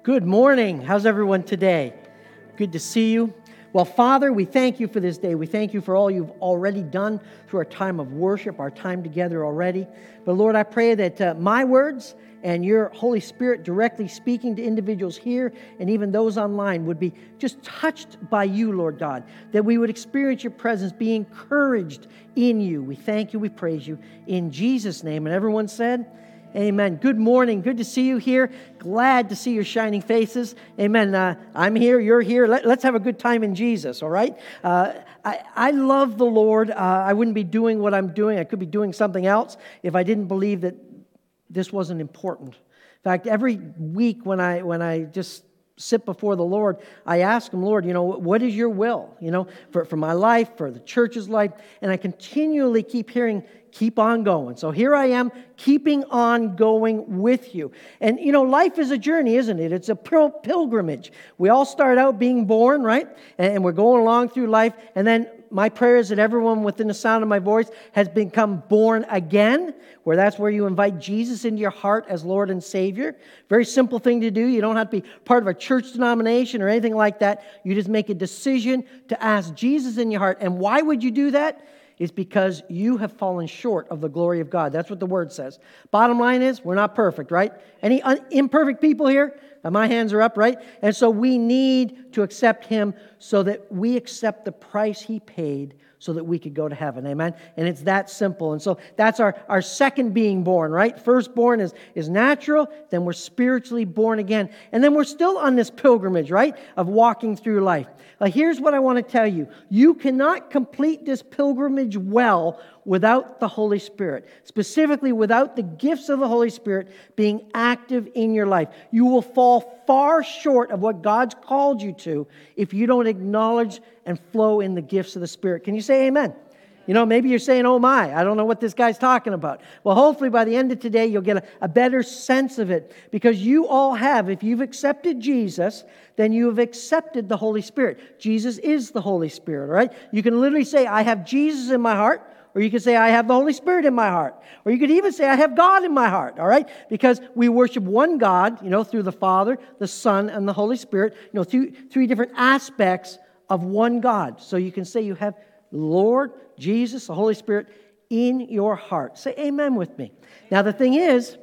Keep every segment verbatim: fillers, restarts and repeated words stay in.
Good morning. How's everyone today? Good to see you. Well, Father, we thank you for this day. We thank you for all you've already done through our time of worship, our time together already. But Lord, I pray that uh, my words and your Holy Spirit directly speaking to individuals here and even those online would be just touched by you, Lord God, that we would experience your presence, be encouraged in you. We thank you, we praise you in Jesus' name. And everyone said, amen. Good morning. Good to see you here. Glad to see your shining faces. Amen. Uh, I'm here. You're here. Let, let's have a good time in Jesus, all right? Uh, I, I love the Lord. Uh, I wouldn't be doing what I'm doing. I could be doing something else if I didn't believe that this wasn't important. In fact, every week when I when I just sit before the Lord, I ask Him, Lord, you know, what is your will, you know, for, for my life, for the church's life? And I continually keep hearing, keep on going. So here I am, keeping on going with you. And, you know, life is a journey, isn't it? It's a pil- pilgrimage. We all start out being born, right? And we're going along through life. And then my prayer is that everyone within the sound of my voice has become born again, where that's where you invite Jesus into your heart as Lord and Savior. Very simple thing to do. You don't have to be part of a church denomination or anything like that. You just make a decision to ask Jesus in your heart. And why would you do that? It's because you have fallen short of the glory of God. That's what the Word says. Bottom line is, we're not perfect, right? Any un- imperfect people here? My hands are up, right? And so we need to accept Him so that we accept the price He paid so that we could go to heaven, amen? And it's that simple. And so that's our, our second being born, right? Firstborn is, is natural, then we're spiritually born again. And then we're still on this pilgrimage, right, of walking through life. Now, here's what I want to tell you. You cannot complete this pilgrimage well without the Holy Spirit, specifically without the gifts of the Holy Spirit being active in your life. You will fall far short of what God's called you to if you don't acknowledge and flow in the gifts of the Spirit. Can you say amen? You know, maybe you're saying, oh my, I don't know what this guy's talking about. Well, hopefully by the end of today, you'll get a, a better sense of it, because you all have, if you've accepted Jesus, then you have accepted the Holy Spirit. Jesus is the Holy Spirit, all right? You can literally say, I have Jesus in my heart, or you could say, I have the Holy Spirit in my heart. Or you could even say, I have God in my heart, all right? Because we worship one God, you know, through the Father, the Son, and the Holy Spirit, you know, through three different aspects of one God. So you can say you have Lord, Jesus, the Holy Spirit in your heart. Say amen with me. Now the thing is,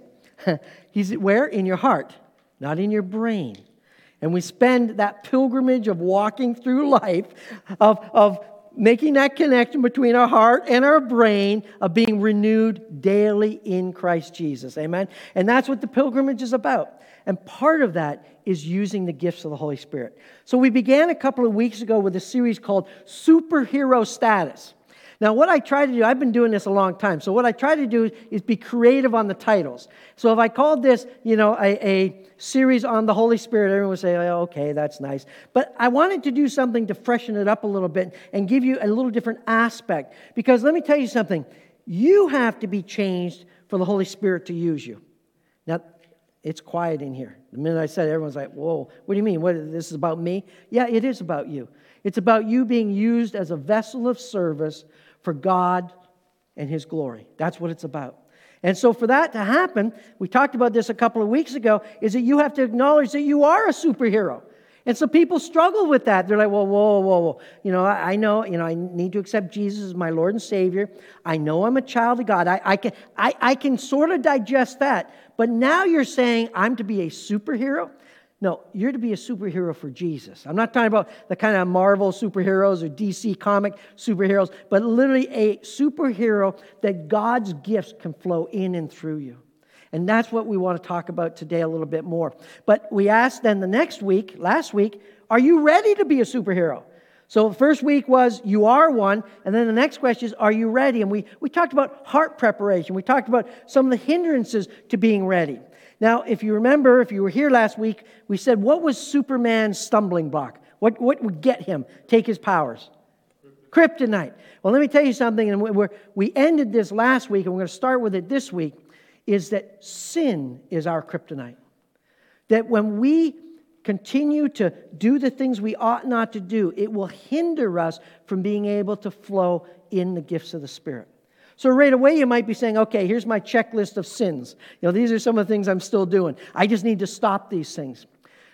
He's where? In your heart, not in your brain. And we spend that pilgrimage of walking through life, of, of making that connection between our heart and our brain, of being renewed daily in Christ Jesus. Amen? And that's what the pilgrimage is about. And part of that is using the gifts of the Holy Spirit. So we began a couple of weeks ago with a series called Superhero Status. Now, what I try to do, I've been doing this a long time, so what I try to do is be creative on the titles. So if I called this, you know, a, a series on the Holy Spirit, everyone would say, oh, okay, that's nice. But I wanted to do something to freshen it up a little bit and give you a little different aspect. Because let me tell you something. You have to be changed for the Holy Spirit to use you. Now, it's quiet in here. The minute I said it, everyone's like, whoa, what do you mean? What, this is about me? Yeah, it is about you. It's about you being used as a vessel of service for God and His glory. That's what it's about. And so for that to happen, we talked about this a couple of weeks ago, is that you have to acknowledge that you are a superhero. And so people struggle with that. They're like, whoa, whoa, whoa, whoa. You know, I, I know, you know, I need to accept Jesus as my Lord and Savior. I know I'm a child of God. I, I can I, I can sort of digest that. But now you're saying I'm to be a superhero? No, you're to be a superhero for Jesus. I'm not talking about the kind of Marvel superheroes or D C comic superheroes, but literally a superhero that God's gifts can flow in and through you. And that's what we want to talk about today a little bit more. But we asked then the next week, last week, are you ready to be a superhero? So the first week was, you are one. And then the next question is, are you ready? And we, we talked about heart preparation. We talked about some of the hindrances to being ready. Now, if you remember, if you were here last week, we said, what was Superman's stumbling block? What, what would get him take his powers? Kryptonite. Well, let me tell you something, and we're, we ended this last week, and we're going to start with it this week, is that sin is our kryptonite. That when we continue to do the things we ought not to do, it will hinder us from being able to flow in the gifts of the Spirit. So right away you might be saying, okay, here's my checklist of sins. You know, these are some of the things I'm still doing. I just need to stop these things.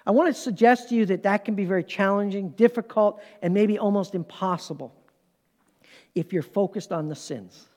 I want to suggest to you that that can be very challenging, difficult, and maybe almost impossible if you're focused on the sins.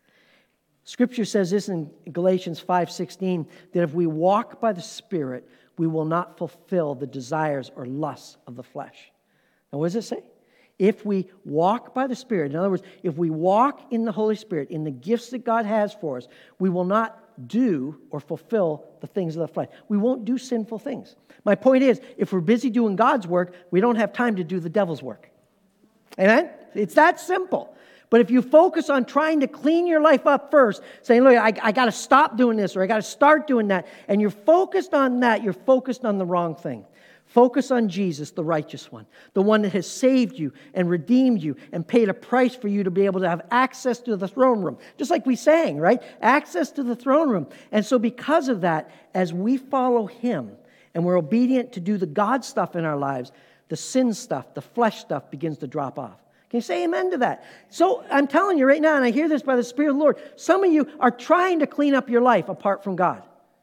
Scripture says this in Galatians five sixteen, that if we walk by the Spirit, we will not fulfill the desires or lusts of the flesh. Now, what does it say? If we walk by the Spirit, in other words, if we walk in the Holy Spirit, in the gifts that God has for us, we will not do or fulfill the things of the flesh. We won't do sinful things. My point is, if we're busy doing God's work, we don't have time to do the devil's work. Amen? It's that simple. But if you focus on trying to clean your life up first, saying, look, I, I got to stop doing this or I got to start doing that, and you're focused on that, you're focused on the wrong thing. Focus on Jesus, the righteous one, the one that has saved you and redeemed you and paid a price for you to be able to have access to the throne room. Just like we sang, right? Access to the throne room. And so because of that, as we follow Him and we're obedient to do the God stuff in our lives, the sin stuff, the flesh stuff begins to drop off. Can you say amen to that? So I'm telling you right now, and I hear this by the Spirit of the Lord, some of you are trying to clean up your life apart from God.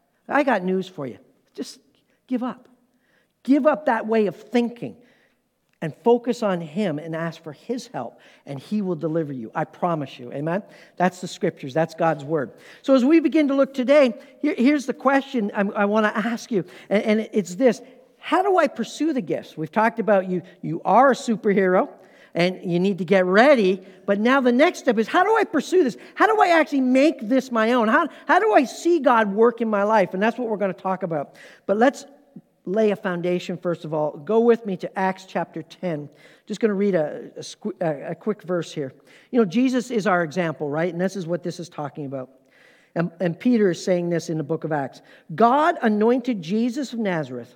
I got news for you. Just give up. Give up that way of thinking and focus on Him and ask for His help, and He will deliver you. I promise you. Amen? That's the Scriptures. That's God's Word. So as we begin to look today, here, here's the question I, I want to ask you, and, and it's this. How do I pursue the gifts? We've talked about you, you are a superhero, and you need to get ready, but now the next step is, how do I pursue this? How do I actually make this my own? How, how do I see God work in my life? And that's what we're going to talk about. But let's lay a foundation, first of all. Go with me to Acts chapter ten. Just going to read a, a, a quick verse here. You know, Jesus is our example, right? And this is what this is talking about. And, and Peter is saying this in the book of Acts. God anointed Jesus of Nazareth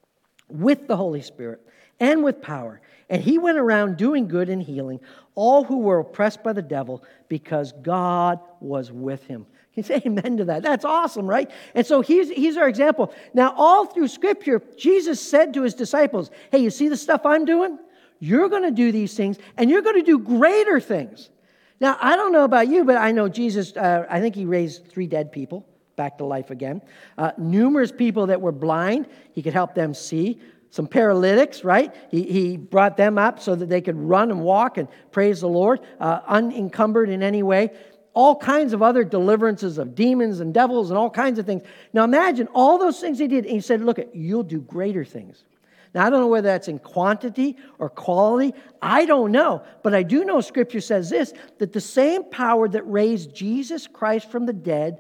with the Holy Spirit and with power. And He went around doing good and healing all who were oppressed by the devil, because God was with Him. Can you say amen to that? That's awesome, right? And so he's, he's our example. Now, all through Scripture, Jesus said to His disciples, hey, you see the stuff I'm doing? You're going to do these things, and you're going to do greater things. Now, I don't know about you, but I know Jesus, uh, I think He raised three dead people back to life again. Uh, numerous people that were blind, He could help them see. Some paralytics, right? He, he brought them up so that they could run and walk and praise the Lord, uh, unencumbered in any way. All kinds of other deliverances of demons and devils and all kinds of things. Now imagine all those things He did, and He said, look, you'll do greater things. Now I don't know whether that's in quantity or quality. I don't know. But I do know Scripture says this, that the same power that raised Jesus Christ from the dead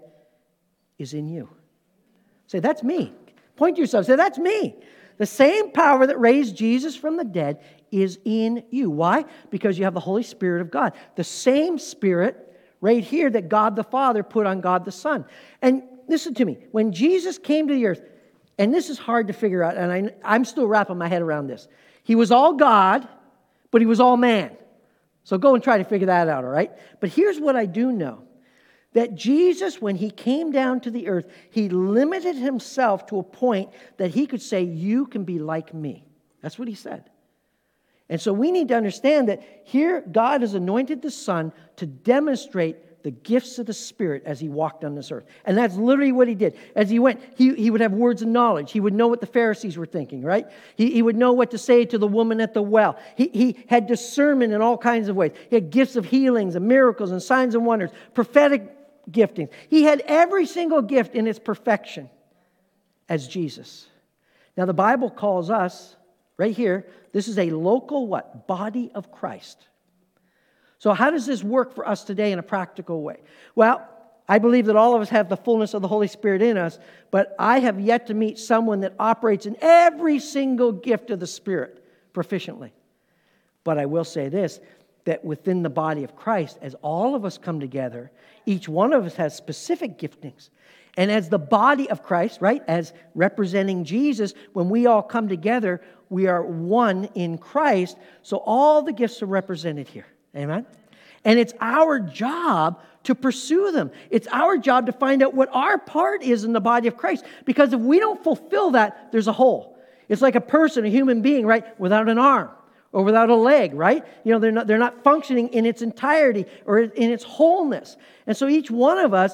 is in you. Say, that's me. Point to yourself. Say, that's me. The same power that raised Jesus from the dead is in you. Why? Because you have the Holy Spirit of God. The same Spirit right here that God the Father put on God the Son. And listen to me. When Jesus came to the earth, and this is hard to figure out, and I, I'm still wrapping my head around this. He was all God, but He was all man. So go and try to figure that out, all right? But here's what I do know. That Jesus, when He came down to the earth, He limited Himself to a point that He could say, you can be like me. That's what He said. And so we need to understand that here God has anointed the Son to demonstrate the gifts of the Spirit as He walked on this earth. And that's literally what He did. As He went, He, he would have words of knowledge. He would know what the Pharisees were thinking, right? He, he would know what to say to the woman at the well. He, he had discernment in all kinds of ways. He had gifts of healings and miracles and signs and wonders, prophetic gifting. He had every single gift in its perfection as Jesus. Now the Bible calls us, right here, this is a local what? Body of Christ. So how does this work for us today in a practical way? Well, I believe that all of us have the fullness of the Holy Spirit in us, but I have yet to meet someone that operates in every single gift of the Spirit proficiently. But I will say this, that within the body of Christ, as all of us come together, each one of us has specific giftings. And as the body of Christ, right, as representing Jesus, when we all come together, we are one in Christ. So all the gifts are represented here. Amen? And it's our job to pursue them. It's our job to find out what our part is in the body of Christ. Because if we don't fulfill that, there's a hole. It's like a person, a human being, right, without an arm. Or without a leg, right? You know, they're not, they're not functioning in its entirety or in its wholeness. And so each one of us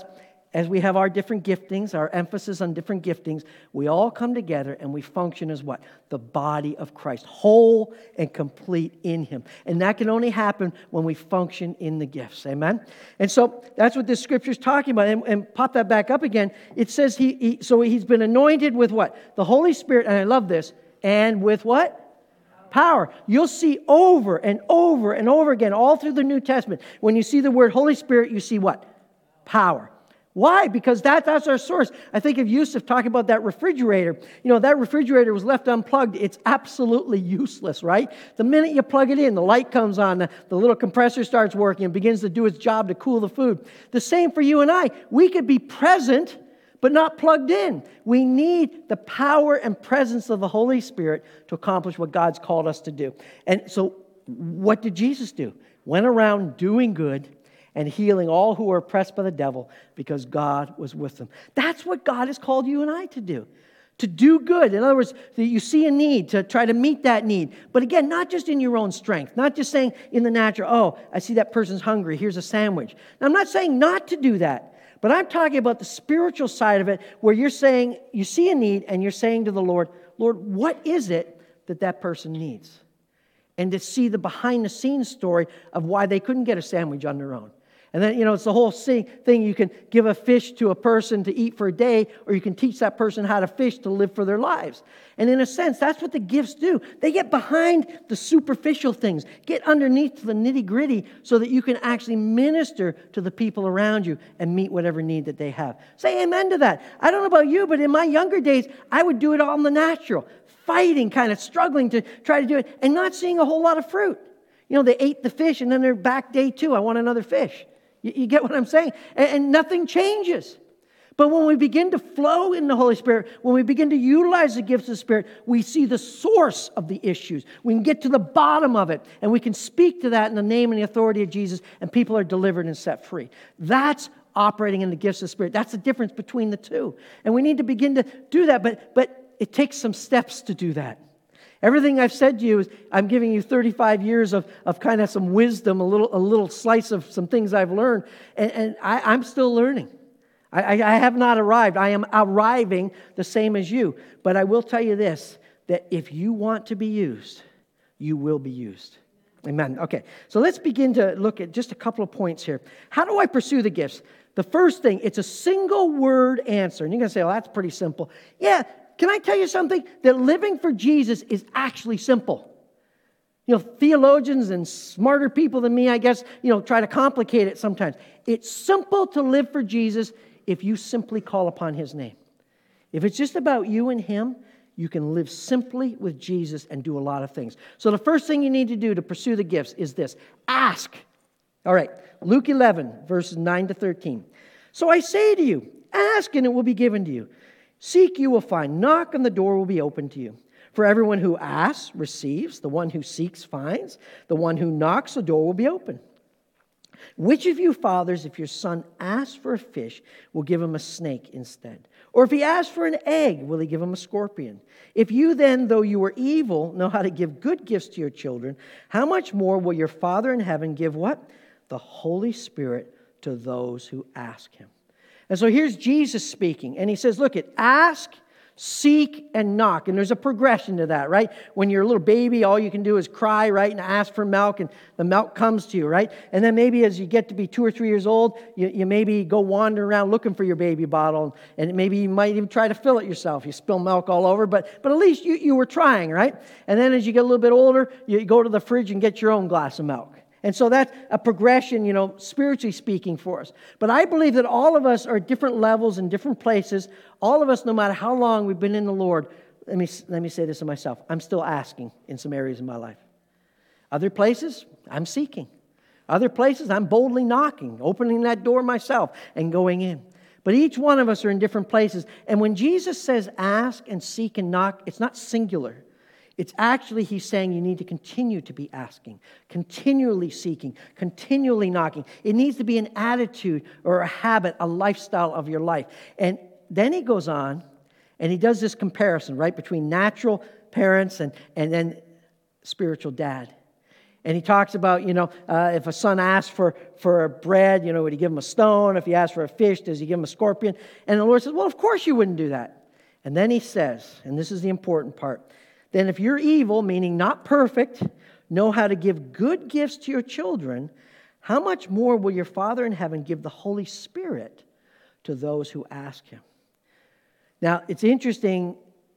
as we have our different giftings, our emphasis on different giftings, we all come together and we function as what? The body of Christ, whole and complete in Him. And that can only happen when we function in the gifts. Amen? And so that's what this scripture is talking about. And, and pop that back up again. It says, he, he so He's been anointed with what? The Holy Spirit, and I love this, and with what? Power. You'll see over and over and over again, all through the New Testament, when you see the word Holy Spirit, you see what? Power. Why? Because that, that's our source. I think of Yusuf talking about that refrigerator. You know, that refrigerator was left unplugged. It's absolutely useless, right? The minute you plug it in, the light comes on, the, the little compressor starts working and begins to do its job to cool the food. The same for you and I. We could be present, but not plugged in. We need the power and presence of the Holy Spirit to accomplish what God's called us to do. And so what did Jesus do? Went around doing good and healing all who were oppressed by the devil because God was with them. That's what God has called you and I to do. To do good. In other words, that you see a need, to try to meet that need. But again, not just in your own strength. Not just saying in the natural, oh, I see that person's hungry, here's a sandwich. Now, I'm not saying not to do that. But I'm talking about the spiritual side of it, where you're saying, you see a need, and you're saying to the Lord, Lord, what is it that that person needs? And to see the behind-the-scenes story of why they couldn't get a sandwich on their own. And then, you know, it's the whole thing. You can give a fish to a person to eat for a day, or you can teach that person how to fish to live for their lives. And in a sense, that's what the gifts do. They get behind the superficial things, get underneath the nitty-gritty so that you can actually minister to the people around you and meet whatever need that they have. Say amen to that. I don't know about you, but in my younger days, I would do it all in the natural, fighting, kind of struggling to try to do it, and not seeing a whole lot of fruit. You know, they ate the fish, and then they're back day two. I want another fish. You, you get what I'm saying? And, and nothing changes. But when we begin to flow in the Holy Spirit, when we begin to utilize the gifts of the Spirit, we see the source of the issues. We can get to the bottom of it, and we can speak to that in the name and the authority of Jesus, and people are delivered and set free. That's operating in the gifts of the Spirit. That's the difference between the two. And we need to begin to do that, but, but it takes some steps to do that. Everything I've said to you is I'm giving you thirty-five years of, of kind of some wisdom, a little a little slice of some things I've learned, and, and I, I'm still learning. I, I have not arrived. I am arriving the same as you. But I will tell you this, that if you want to be used, you will be used. Amen. Okay, so let's begin to look at just a couple of points here. How do I pursue the gifts? The first thing, it's a single word answer. And you're going to say, well, that's pretty simple. Yeah. Can I tell you something? That living for Jesus is actually simple. You know, theologians and smarter people than me, I guess, you know, try to complicate it sometimes. It's simple to live for Jesus if you simply call upon His name. If it's just about you and Him, you can live simply with Jesus and do a lot of things. So the first thing you need to do to pursue the gifts is this. Ask. All right, Luke eleven, verses nine to thirteen. So I say to you, ask and it will be given to you. Seek, you will find. Knock, and the door will be opened to you. For everyone who asks receives. The one who seeks finds. The one who knocks, the door will be open. Which of you fathers, if your son asks for a fish, will give him a snake instead? Or if he asks for an egg, will he give him a scorpion? If you then, though you are evil, know how to give good gifts to your children, how much more will your Father in heaven give what? The Holy Spirit to those who ask Him. And so here's Jesus speaking, and He says, look, at ask, seek, and knock. And there's a progression to that, right? When you're a little baby, all you can do is cry, right, and ask for milk, and the milk comes to you, right? And then maybe as you get to be two or three years old, you, you maybe go wander around looking for your baby bottle, and maybe you might even try to fill it yourself. You spill milk all over, but, but at least you, you were trying, right? And then as you get a little bit older, you go to the fridge and get your own glass of milk. And so that's a progression, you know, spiritually speaking for us. But I believe that all of us are at different levels in different places. All of us, no matter how long we've been in the Lord, let me, let me say this to myself, I'm still asking in some areas of my life. Other places, I'm seeking. Other places, I'm boldly knocking, opening that door myself and going in. But each one of us are in different places. And when Jesus says ask and seek and knock, it's not singular. It's actually, He's saying you need to continue to be asking, continually seeking, continually knocking. It needs to be an attitude or a habit, a lifestyle of your life. And then He goes on and He does this comparison, right, between natural parents and, and then spiritual dad. And he talks about, you know, uh, if a son asks for, for bread, you know, would he give him a stone? If he asks for a fish, does he give him a scorpion? And the Lord says, well, of course you wouldn't do that. And then he says, and this is the important part, then if you're evil, meaning not perfect, know how to give good gifts to your children, how much more will your Father in heaven give the Holy Spirit to those who ask him? Now, it's interesting,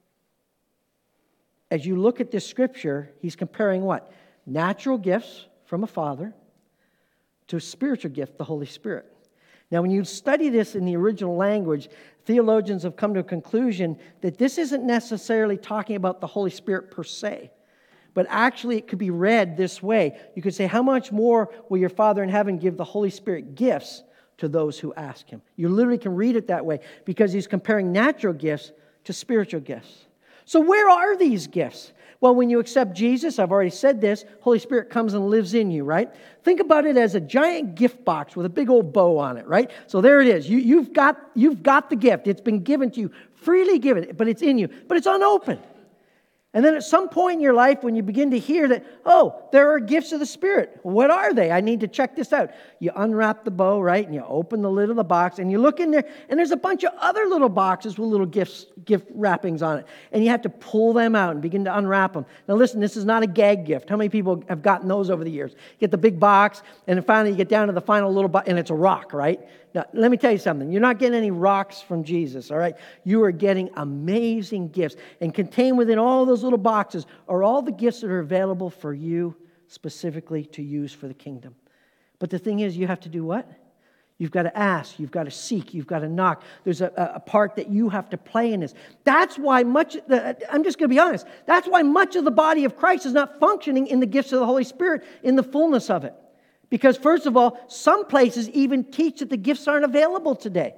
as you look at this scripture, he's comparing what? Natural gifts from a father to a spiritual gift, the Holy Spirit. Now, when you study this in the original language, theologians have come to a conclusion that this isn't necessarily talking about the Holy Spirit per se, but actually it could be read this way. You could say, how much more will your Father in heaven give the Holy Spirit gifts to those who ask him? You literally can read it that way because he's comparing natural gifts to spiritual gifts. So where are these gifts? Well, when you accept Jesus, I've already said this, Holy Spirit comes and lives in you, right? Think about it as a giant gift box with a big old bow on it, right? So there it is. You, you've got, you've got the gift. It's been given to you, freely given, but it's in you. But it's unopened. And then at some point in your life, when you begin to hear that, oh, there are gifts of the Spirit. What are they? I need to check this out. You unwrap the bow, right? And you open the lid of the box, and you look in there, and there's a bunch of other little boxes with little gifts, gift wrappings on it. And you have to pull them out and begin to unwrap them. Now listen, this is not a gag gift. How many people have gotten those over the years? You get the big box, and then finally you get down to the final little box, and it's a rock, right? Now, let me tell you something. You're not getting any rocks from Jesus, all right? You are getting amazing gifts. And contained within all those little boxes are all the gifts that are available for you specifically to use for the kingdom. But the thing is, you have to do what? You've got to ask. You've got to seek. You've got to knock. There's a, a part that you have to play in this. That's why much, I'm just going to be honest, that's why much of the body of Christ is not functioning in the gifts of the Holy Spirit in the fullness of it. Because first of all, some places even teach that the gifts aren't available today.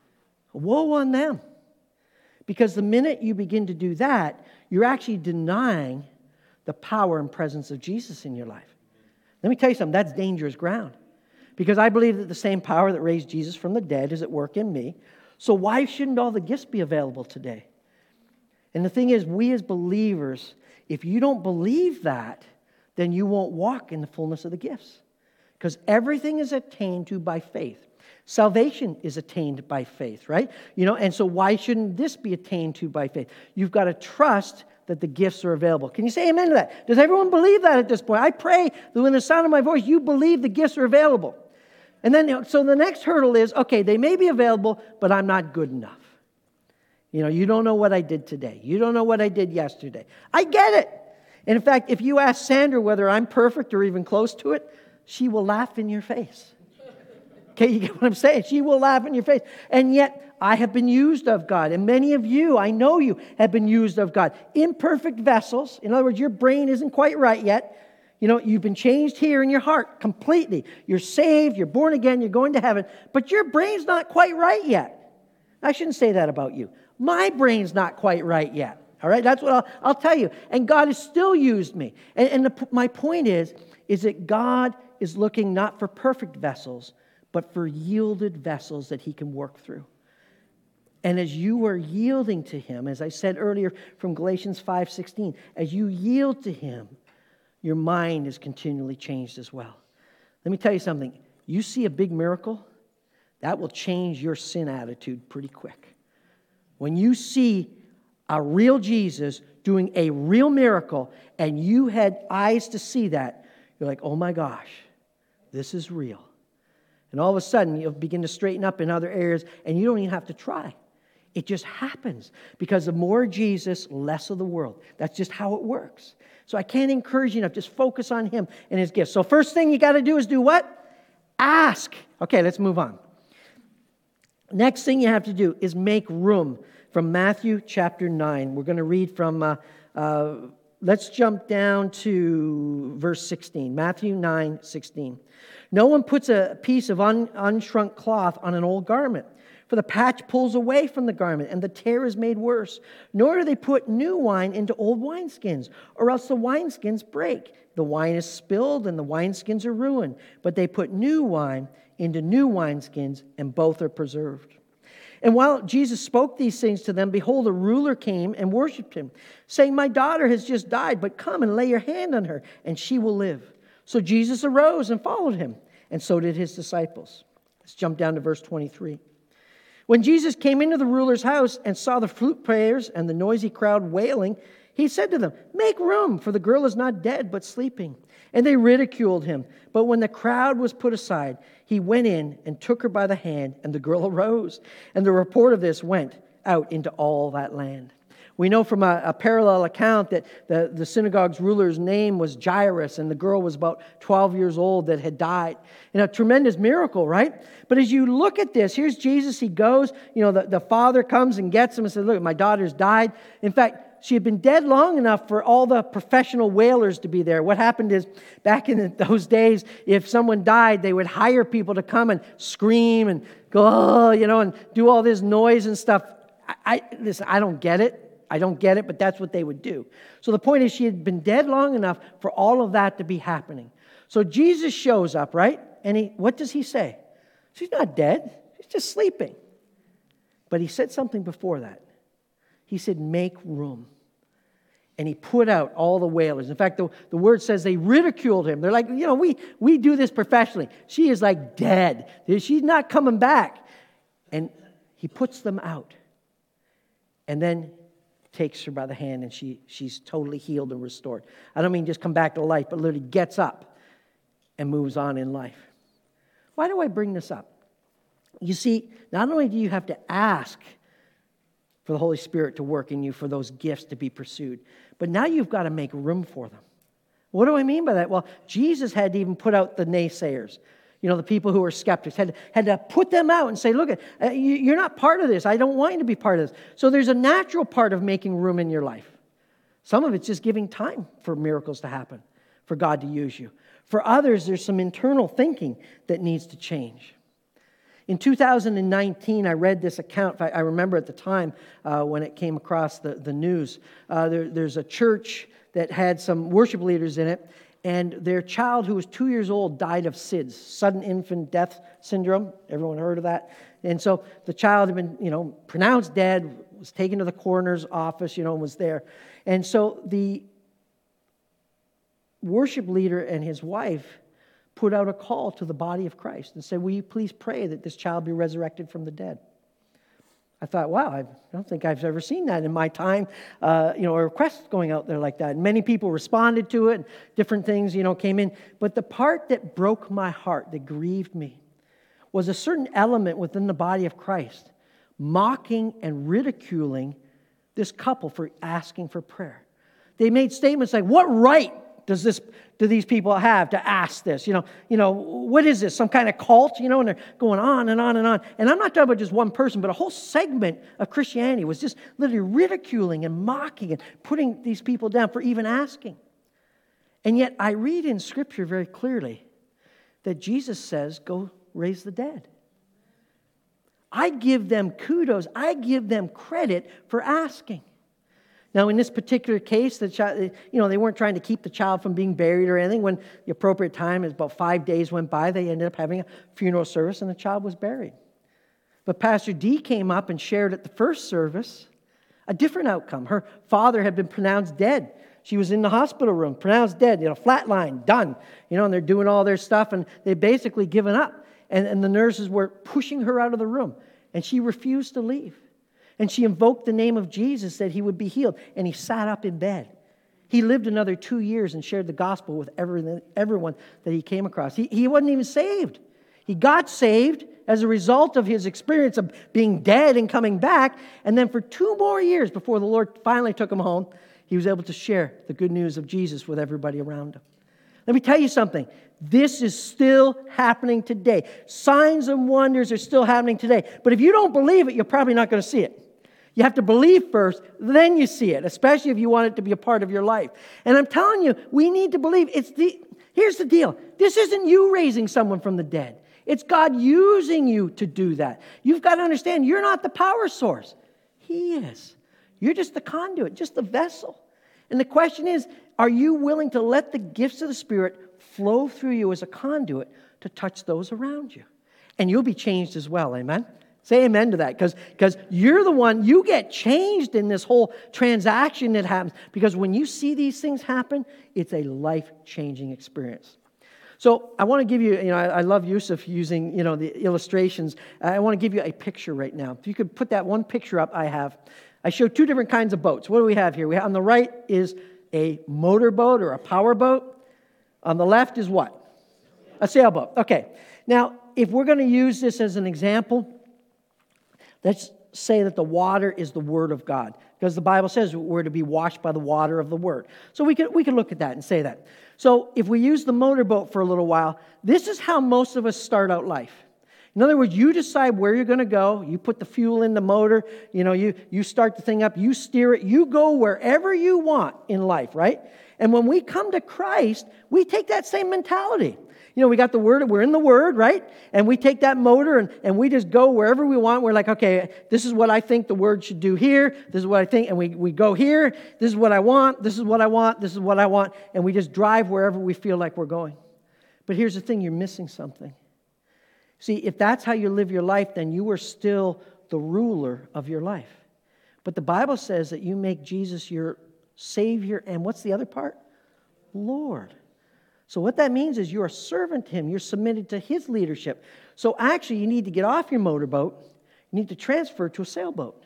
Woe on them. Because the minute you begin to do that, you're actually denying the power and presence of Jesus in your life. Let me tell you something, that's dangerous ground. Because I believe that the same power that raised Jesus from the dead is at work in me. So why shouldn't all the gifts be available today? And the thing is, we as believers, if you don't believe that, then you won't walk in the fullness of the gifts. Because everything is attained to by faith. Salvation is attained by faith, right? You know, and so why shouldn't this be attained to by faith? You've got to trust that the gifts are available. Can you say amen to that? Does everyone believe that at this point? I pray that when the sound of my voice, you believe the gifts are available. And then, so the next hurdle is, okay, they may be available, but I'm not good enough. You know, you don't know what I did today. You don't know what I did yesterday. I get it. And in fact, if you ask Sandra whether I'm perfect or even close to it, she will laugh in your face. Okay, you get what I'm saying? She will laugh in your face. And yet, I have been used of God. And many of you, I know you, have been used of God. Imperfect vessels. In other words, your brain isn't quite right yet. You know, you've been changed here in your heart completely. You're saved, you're born again, you're going to heaven. But your brain's not quite right yet. I shouldn't say that about you. My brain's not quite right yet. All right, that's what I'll, I'll tell you. And God has still used me. And, and the, my point is, is that God is looking not for perfect vessels, but for yielded vessels that he can work through. And as you are yielding to him, as I said earlier from Galatians five sixteen, as you yield to him, your mind is continually changed as well. Let me tell you something. You see a big miracle, that will change your sin attitude pretty quick. When you see a real Jesus doing a real miracle, and you had eyes to see that, you're like, oh my gosh, this is real. And all of a sudden, you'll begin to straighten up in other areas, and you don't even have to try. It just happens. Because the more Jesus, less of the world. That's just how it works. So I can't encourage you enough. Just focus on him and his gifts. So first thing you got to do is do what? Ask. Okay, let's move on. Next thing you have to do is make room. From Matthew chapter nine. We're going to read from, uh, uh, let's jump down to verse sixteen. Matthew nine sixteen. No one puts a piece of un- unshrunk cloth on an old garment, for the patch pulls away from the garment, and the tear is made worse. Nor do they put new wine into old wineskins, or else the wineskins break. The wine is spilled, and the wineskins are ruined. But they put new wine into new wineskins, and both are preserved. And while Jesus spoke these things to them, behold, a ruler came and worshipped him, saying, my daughter has just died, but come and lay your hand on her, and she will live. So Jesus arose and followed him, and so did his disciples. Let's jump down to verse twenty-three. When Jesus came into the ruler's house and saw the flute players and the noisy crowd wailing, he said to them, "Make room, for the girl is not dead, but sleeping." And they ridiculed him. But when the crowd was put aside, he went in and took her by the hand, and the girl arose. And the report of this went out into all that land. We know from a, a parallel account that the, the synagogue's ruler's name was Jairus, and the girl was about twelve years old that had died. And a tremendous miracle, right? But as you look at this, here's Jesus. He goes, you know, the, the father comes and gets him and says, "Look, my daughter's died." In fact, she had been dead long enough for all the professional wailers to be there. What happened is, back in those days, if someone died, they would hire people to come and scream and go, "Oh," you know, and do all this noise and stuff. I, I listen, I don't get it. I don't get it, but that's what they would do. So the point is, she had been dead long enough for all of that to be happening. So Jesus shows up, right? And he, what does he say? She's not dead. She's just sleeping. But he said something before that. He said, "Make room." And he put out all the wailers. In fact, the, the word says they ridiculed him. They're like, you know, we, we do this professionally. She is like dead. She's not coming back. And he puts them out. And then takes her by the hand, and she, she's totally healed and restored. I don't mean just come back to life, but literally gets up and moves on in life. Why do I bring this up? You see, not only do you have to ask for the Holy Spirit to work in you, for those gifts to be pursued, but now you've got to make room for them. What do I mean by that? Well, Jesus had to even put out the naysayers. You know, the people who were skeptics, had, had to put them out and say, "Look, uh, you, you're not part of this. I don't want you to be part of this." So there's a natural part of making room in your life. Some of it's just giving time for miracles to happen, for God to use you. For others, there's some internal thinking that needs to change. In two thousand nineteen, I read this account. I remember at the time uh, when it came across the, the news. Uh, there, there's a church that had some worship leaders in it, and their child, who was two years old, died of S I D S, sudden infant death syndrome. Everyone heard of that? And so the child had been, you know, pronounced dead, was taken to the coroner's office, you know, and was there. And so the worship leader and his wife put out a call to the body of Christ and said, "Will you please pray that this child be resurrected from the dead?" I thought, wow, I don't think I've ever seen that in my time, uh, you know, a request going out there like that. And many people responded to it, and different things, you know, came in. But the part that broke my heart, that grieved me, was a certain element within the body of Christ mocking and ridiculing this couple for asking for prayer. They made statements like, "What right does this do these people have to ask this? You know, you know, what is this? Some kind of cult?" You know, and they're going on and on and on. And I'm not talking about just one person, but a whole segment of Christianity was just literally ridiculing and mocking and putting these people down for even asking. And yet I read in Scripture very clearly that Jesus says, "Go raise the dead." I give them kudos. I give them credit for asking. Now, in this particular case, the child, you know, they weren't trying to keep the child from being buried or anything. When the appropriate time, is about five days went by, they ended up having a funeral service, and the child was buried. But Pastor D came up and shared at the first service a different outcome. Her father had been pronounced dead. She was in the hospital room, pronounced dead, you know, flatline, done. You know, and they're doing all their stuff, and they'd basically given up. And, and the nurses were pushing her out of the room, and she refused to leave. And she invoked the name of Jesus that he would be healed. And he sat up in bed. He lived another two years and shared the gospel with every, everyone that he came across. He, he wasn't even saved. He got saved as a result of his experience of being dead and coming back. And then for two more years before the Lord finally took him home, he was able to share the good news of Jesus with everybody around him. Let me tell you something. This is still happening today. Signs and wonders are still happening today. But if you don't believe it, you're probably not going to see it. You have to believe first, then you see it, especially if you want it to be a part of your life. And I'm telling you, we need to believe. It's the Here's the deal. This isn't you raising someone from the dead. It's God using you to do that. You've got to understand, you're not the power source. He is. You're just the conduit, just the vessel. And the question is, are you willing to let the gifts of the Spirit flow through you as a conduit to touch those around you? And you'll be changed as well, amen? Say amen to that, because because you're the one, you get changed in this whole transaction that happens. Because when you see these things happen, it's a life-changing experience. So I want to give you, you know, I, I love Yusuf using, you know, the illustrations. I want to give you a picture right now. If you could put that one picture up I have. I show two different kinds of boats. What do we have here? We have, on the right is a motorboat or a power boat. On the left is what? A sailboat. Okay. Now, if we're going to use this as an example, let's say that the water is the Word of God, because the Bible says we're to be washed by the water of the Word. So we could we could look at that and say that. So if we use the motorboat for a little while, this is how most of us start out life. In other words, you decide where you're going to go. You put the fuel in the motor. You know, you, you start the thing up. You steer it. You go wherever you want in life, right? And when we come to Christ, we take that same mentality. You know, we got the Word, we're in the Word, right? And we take that motor and, and we just go wherever we want. We're like, okay, this is what I think the Word should do here. This is what I think. And we, we go here. This is what I want. This is what I want. This is what I want. And we just drive wherever we feel like we're going. But here's the thing, you're missing something. See, if that's how you live your life, then you are still the ruler of your life. But the Bible says that you make Jesus your Savior, and what's the other part? Lord. So what that means is you're a servant to Him. You're submitted to His leadership. So actually, you need to get off your motorboat. You need to transfer to a sailboat.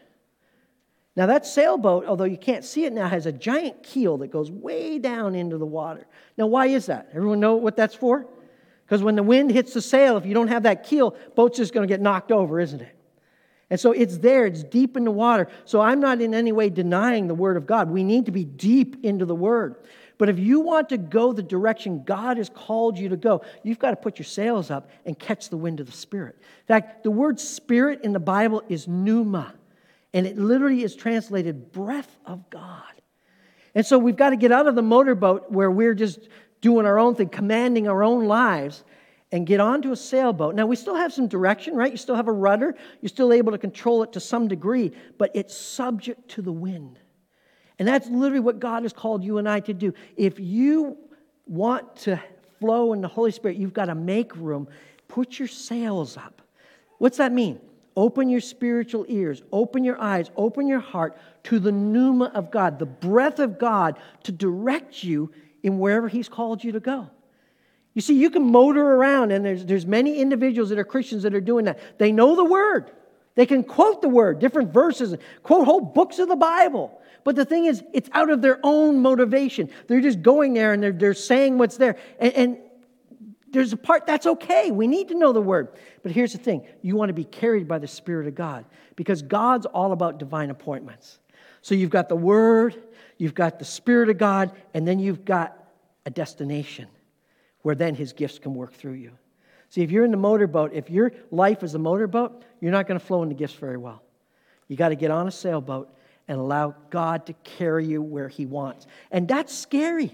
Now that sailboat, although you can't see it now, has a giant keel that goes way down into the water. Now why is that? Everyone know what that's for? Because when the wind hits the sail, if you don't have that keel, boat's just going to get knocked over, isn't it? And so it's there, it's deep in the water. So I'm not in any way denying the Word of God. We need to be deep into the Word. But if you want to go the direction God has called you to go, you've got to put your sails up and catch the wind of the Spirit. In fact, the word Spirit in the Bible is pneuma. And it literally is translated breath of God. And so we've got to get out of the motorboat where we're just doing our own thing, commanding our own lives, and get onto a sailboat. Now, we still have some direction, right? You still have a rudder. You're still able to control it to some degree, but it's subject to the wind. And that's literally what God has called you and I to do. If you want to flow in the Holy Spirit, you've got to make room. Put your sails up. What's that mean? Open your spiritual ears. Open your eyes. Open your heart to the pneuma of God, the breath of God, to direct you in wherever He's called you to go. You see, you can motor around, and there's, there's many individuals that are Christians that are doing that. They know the Word. They can quote the Word, different verses, quote whole books of the Bible. But the thing is, it's out of their own motivation. They're just going there and they're, they're saying what's there. And, and there's a part, that's okay. We need to know the Word. But here's the thing. You want to be carried by the Spirit of God, because God's all about divine appointments. So you've got the Word, you've got the Spirit of God, and then you've got a destination where then His gifts can work through you. See, if you're in the motorboat, if your life is a motorboat, you're not going to flow in the gifts very well. You got to get on a sailboat and allow God to carry you where He wants. And that's scary.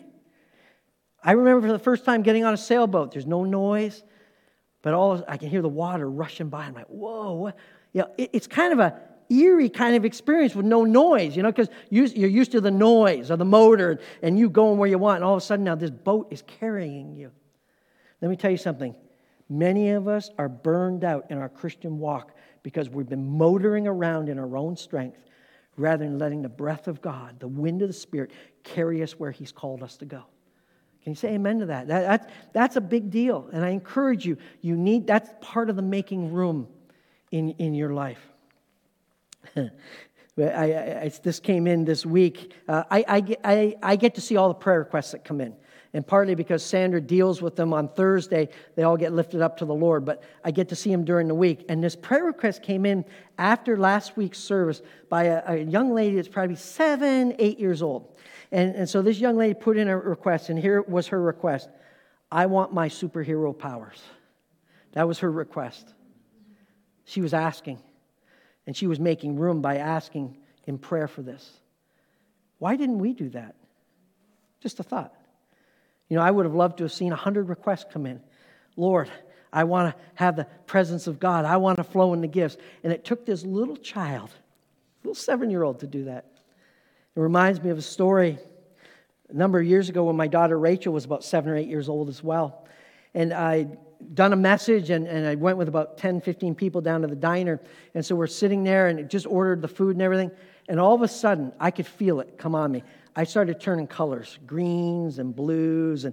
I remember for the first time getting on a sailboat. There's no noise, but all I can hear the water rushing by. I'm like, whoa. What? You know, it, it's kind of a eerie kind of experience with no noise, you know, because you're used to the noise of the motor and you going where you want, and all of a sudden now this boat is carrying you. Let me tell you something. Many of us are burned out in our Christian walk because we've been motoring around in our own strength rather than letting the breath of God, the wind of the Spirit, carry us where He's called us to go. Can you say amen to that? that that's, that's a big deal. And I encourage you, you need, that's part of the making room in, in your life. I, I, I, this came in this week. Uh, I, I, get, I, I get to see all the prayer requests that come in. And partly because Sandra deals with them on Thursday, they all get lifted up to the Lord. But I get to see them during the week. And this prayer request came in after last week's service by a, a young lady that's probably seven, eight years old. And, and so this young lady put in a request, and here was her request. I want my superhero powers. That was her request. She was asking. And she was making room by asking in prayer for this. Why didn't we do that? Just a thought. You know, I would have loved to have seen a hundred requests come in. Lord, I want to have the presence of God. I want to flow in the gifts. And it took this little child, little seven-year-old, to do that. It reminds me of a story a number of years ago when my daughter Rachel was about seven or eight years old as well. And I'd done a message, and, and I went with about ten, fifteen people down to the diner. And so we're sitting there, and it just ordered the food and everything. And all of a sudden, I could feel it come on me. I started turning colors, greens and blues, and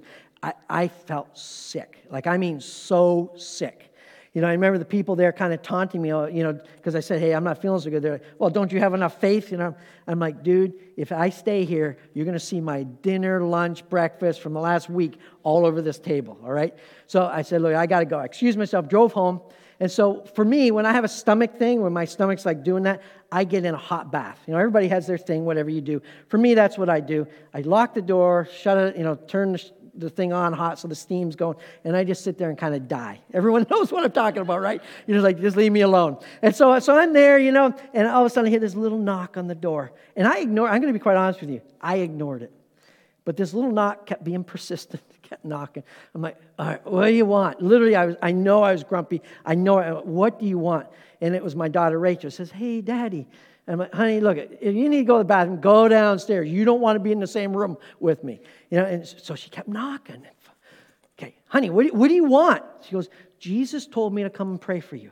I, I felt sick. Like, I mean, so sick. You know, I remember the people there kind of taunting me, you know, because I said, hey, I'm not feeling so good. They're like, well, don't you have enough faith? You know, I'm like, dude, if I stay here, you're going to see my dinner, lunch, breakfast from the last week all over this table, all right? So I said, look, I got to go. I excused myself, drove home. And so for me, when I have a stomach thing, when my stomach's like doing that, I get in a hot bath. You know, everybody has their thing, whatever you do. For me, that's what I do. I lock the door, shut it, you know, turn the the thing on hot so the steam's going, and I just sit there and kind of die. Everyone knows what I'm talking about, right? You're just like, just leave me alone. And so, so I'm there, you know, and all of a sudden I hear this little knock on the door. And I ignore, I'm going to be quite honest with you, I ignored it. But this little knock kept being persistent, kept knocking. I'm like, all right, what do you want? Literally, I was, I know I was grumpy. I know, what do you want? And it was my daughter Rachel. Says, hey, Daddy. And I'm like, honey, look, if you need to go to the bathroom, go downstairs. You don't want to be in the same room with me. You know, and so she kept knocking. Okay, honey, what do, you, what do you want? She goes, Jesus told me to come and pray for you.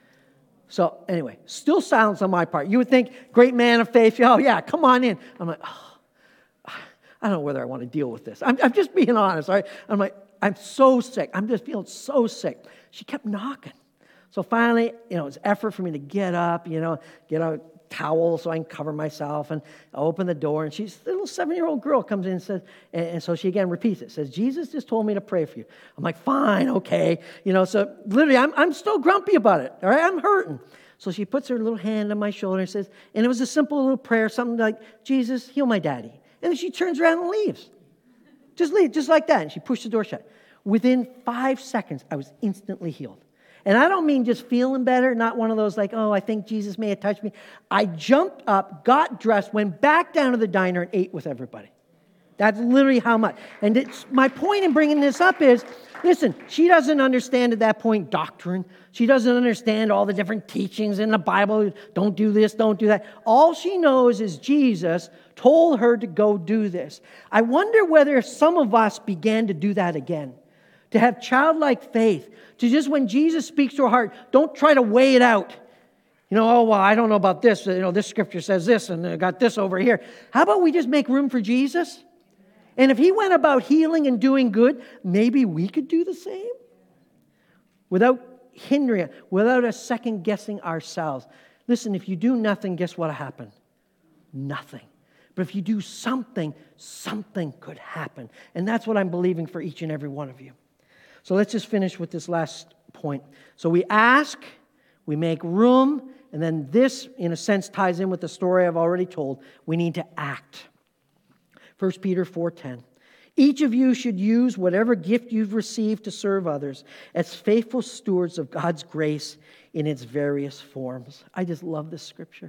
So anyway, still silence on my part. You would think, great man of faith, oh yeah, come on in. I'm like, oh, I don't know whether I want to deal with this. I'm, I'm just being honest, all right? I'm like, I'm so sick. I'm just feeling so sick. She kept knocking. So finally, you know, it's effort for me to get up, you know, get a towel so I can cover myself, and I open the door, and she's a little seven-year-old girl comes in and says, and, and so she again repeats it, says, Jesus just told me to pray for you. I'm like, fine, okay. You know, so literally, I'm, I'm still grumpy about it, all right? I'm hurting. So she puts her little hand on my shoulder and says, and it was a simple little prayer, something like, Jesus, heal my daddy. And then she turns around and leaves. Just leave, just like that. And she pushed the door shut. Within five seconds, I was instantly healed. And I don't mean just feeling better, not one of those like, oh, I think Jesus may have touched me. I jumped up, got dressed, went back down to the diner and ate with everybody. That's literally how much. And it's, my point in bringing this up is, listen, she doesn't understand at that point doctrine. She doesn't understand all the different teachings in the Bible. Don't do this, don't do that. All she knows is Jesus told her to go do this. I wonder whether some of us began to do that again. To have childlike faith, to just when Jesus speaks to our heart, don't try to weigh it out. You know, oh, well, I don't know about this. You know, this scripture says this, and I got this over here. How about we just make room for Jesus? And if he went about healing and doing good, maybe we could do the same without hindering, without us second guessing ourselves. Listen, if you do nothing, guess what happened? Nothing. But if you do something, something could happen. And that's what I'm believing for each and every one of you. So let's just finish with this last point. So we ask, we make room, and then this, in a sense, ties in with the story I've already told. We need to act. First Peter four ten. Each of you should use whatever gift you've received to serve others as faithful stewards of God's grace in its various forms. I just love this scripture.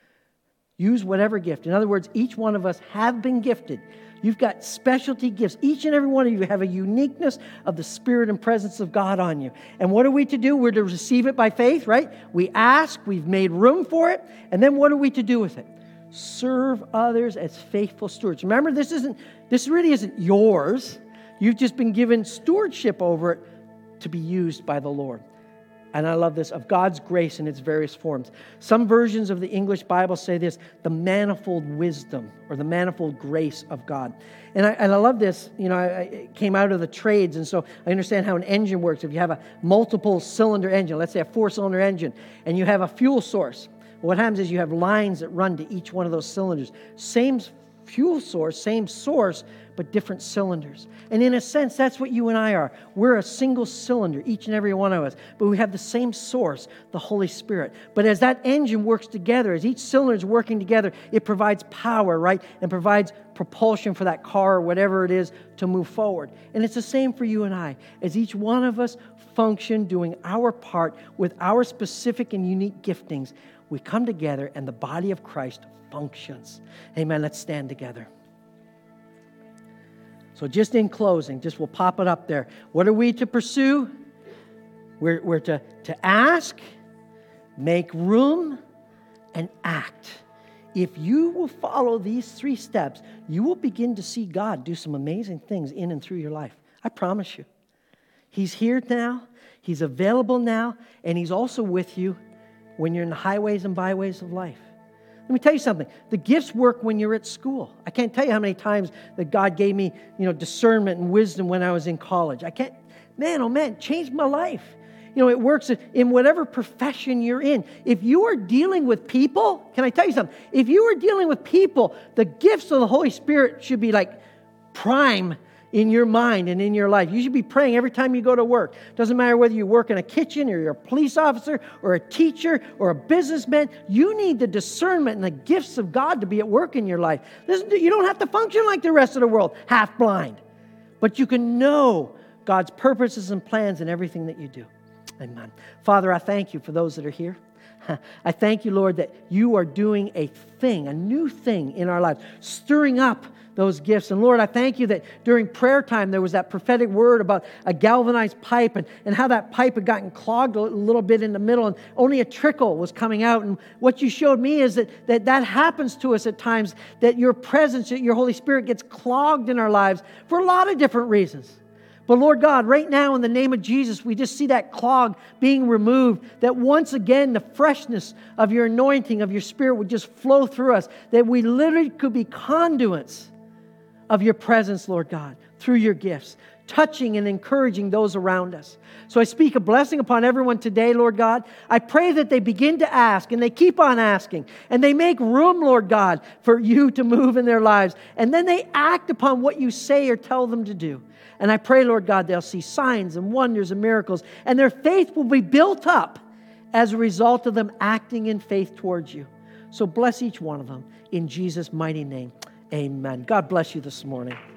Use whatever gift. In other words, each one of us have been gifted. You've got specialty gifts. Each and every one of you have a uniqueness of the Spirit and presence of God on you. And what are we to do? We're to receive it by faith, right? We ask, we've made room for it, and then what are we to do with it? Serve others as faithful stewards. Remember, this isn't, this really isn't yours. You've just been given stewardship over it to be used by the Lord. And I love this, of God's grace in its various forms. Some versions of the English Bible say this, the manifold wisdom or the manifold grace of God. And I, and I love this, you know, I, I came out of the trades, and so I understand how an engine works. If you have a multiple cylinder engine, let's say a four-cylinder engine, and you have a fuel source, what happens is you have lines that run to each one of those cylinders. Same fuel source, same source, but different cylinders. And in a sense, that's what you and I are. We're a single cylinder, each and every one of us, but we have the same source, the Holy Spirit. But as that engine works together, as each cylinder is working together, it provides power, right? And provides propulsion for that car or whatever it is to move forward. And it's the same for you and I. As each one of us function doing our part with our specific and unique giftings, we come together and the body of Christ functions. Amen. Let's stand together. So just in closing, just we'll pop it up there. What are we to pursue? We're, we're to, to ask, make room, and act. If you will follow these three steps, you will begin to see God do some amazing things in and through your life. I promise you. He's here now. He's available now. And He's also with you when you're in the highways and byways of life. Let me tell you something. The gifts work when you're at school. I can't tell you how many times that God gave me, you know, discernment and wisdom when I was in college. I can't, man, oh man, it changed my life. You know, it works in whatever profession you're in. If you are dealing with people, can I tell you something? If you are dealing with people, the gifts of the Holy Spirit should be like prime in your mind and in your life. You should be praying every time you go to work. Doesn't matter whether you work in a kitchen or you're a police officer or a teacher or a businessman. You need the discernment and the gifts of God to be at work in your life. Listen, you don't have to function like the rest of the world, half blind. But you can know God's purposes and plans in everything that you do. Amen. Father, I thank you for those that are here. I thank you, Lord, that you are doing a thing, a new thing in our lives, stirring up those gifts. And Lord, I thank you that during prayer time, there was that prophetic word about a galvanized pipe and, and how that pipe had gotten clogged a little bit in the middle and only a trickle was coming out. And what you showed me is that that, that happens to us at times, that your presence, your Holy Spirit gets clogged in our lives for a lot of different reasons. But Lord God, right now in the name of Jesus, we just see that clog being removed, that once again the freshness of your anointing, of your Spirit would just flow through us, that we literally could be conduits of your presence, Lord God, through your gifts, touching and encouraging those around us. So I speak a blessing upon everyone today, Lord God. I pray that they begin to ask and they keep on asking and they make room, Lord God, for you to move in their lives. And then they act upon what you say or tell them to do. And I pray, Lord God, they'll see signs and wonders and miracles, and their faith will be built up as a result of them acting in faith towards you. So bless each one of them in Jesus' mighty name. Amen. God bless you this morning.